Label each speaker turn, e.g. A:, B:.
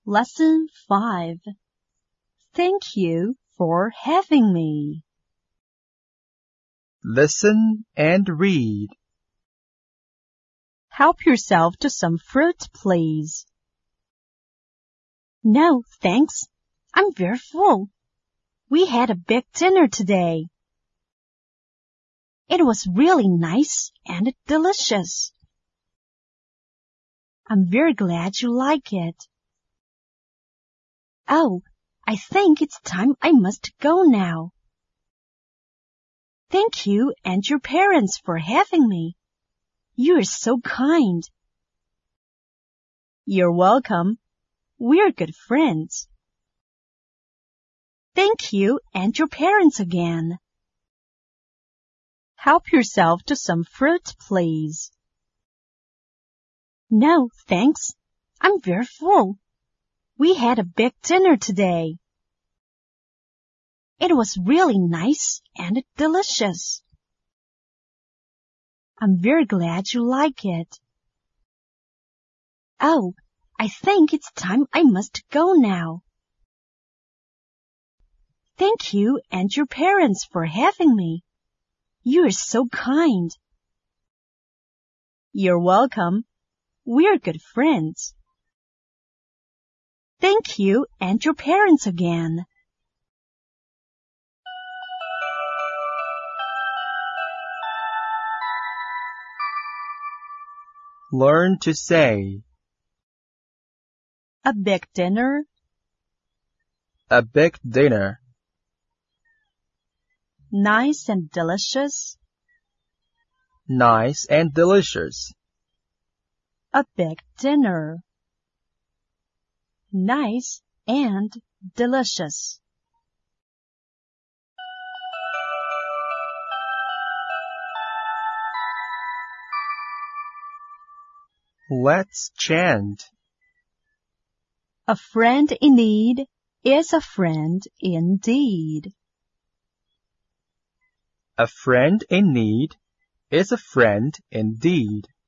A: Lesson 5. Thank you for having me.
B: Listen and read.
A: Help yourself to some fruit, please. No, thanks. I'm very full. We had a big dinner today. It was really nice and delicious. I'm very glad you like it. Oh, I think it's time I must go now. Thank you and your parents for having me. You are so kind. You're welcome. We're good friends. Thank you and your parents again. Help yourself to some fruit, please. No, thanks. I'm very full. We had a big dinner today. It was really nice and delicious. I'm very glad you like it. Oh, I think it's time I must go now. Thank you and your parents for having me. You are so kind. You're welcome. We're good friends. Thank you and your parents again.
B: Learn to say.
A: A big dinner.
B: A big dinner.
A: Nice and delicious.
B: Nice and delicious.
A: A big dinner. Nice and delicious.
B: Let's chant.
A: A friend in need is a friend indeed.
B: A friend in need is a friend indeed.